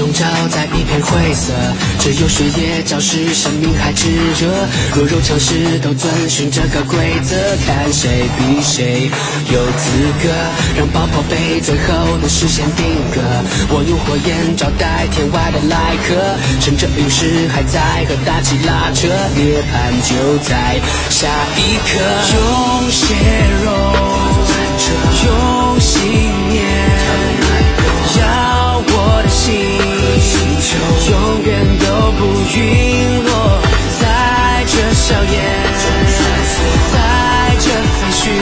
笼罩在一片灰色，只有血液昭示生命还炙热。弱肉强食都遵循这个规则，看谁比谁有资格让爆破被最后的视线定格。我用火焰招待天外的来客，趁着陨石还在和大气拉扯，涅槃就在下一刻。用血肉，用信念，要我的心永远都不陨落，在这硝烟，在这废墟，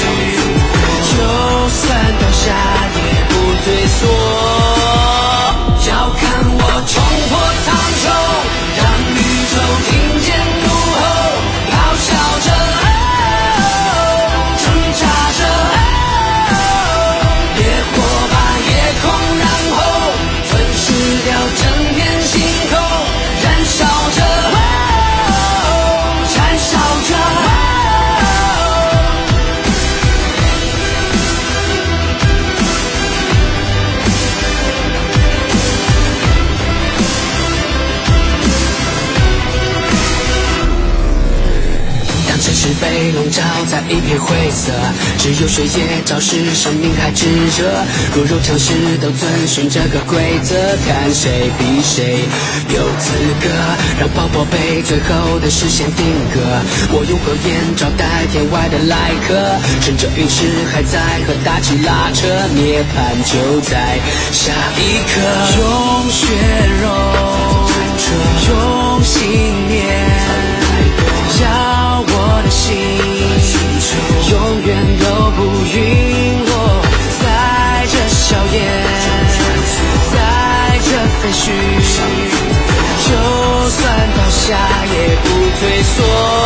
就算倒下也不退缩。要看我冲破苍穹，让宇宙听见怒吼，咆哮着，挣扎着，烈火把夜空燃后，吞噬掉整片星空，燃烧着，燃烧着。城市被笼罩在一片灰色，只有血液昭示生命还炙热。弱肉强食都遵循这个规则，看谁比谁有资格让爆破被最后的视线定格。我用火焰招待天外的来客，趁着陨石还在和大气拉扯，涅槃就在下一刻。用血肉，用信念，要我的心永远都不陨落，在这硝烟，在这废墟，就算倒下也不退缩。